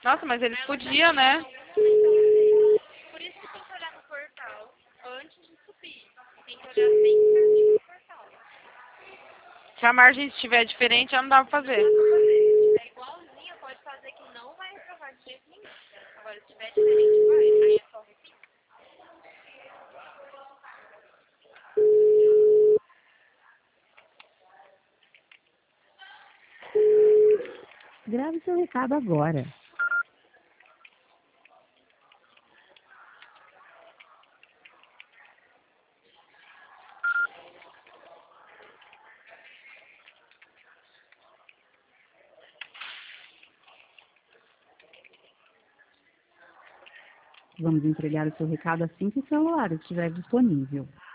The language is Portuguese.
Nossa, mas eles podiam, né? Por isso que tem que olhar no portal antes de subir. Tem que olhar bem certinho no portal. Se a margem estiver diferente, já não dá pra fazer. Se é igualzinho, pode fazer que não vai reprovar de jeito nenhum. Agora, se tiver diferente, vai. Aí é só repetir. Grave seu recado agora. Vamos entregar o seu recado assim que o celular estiver disponível.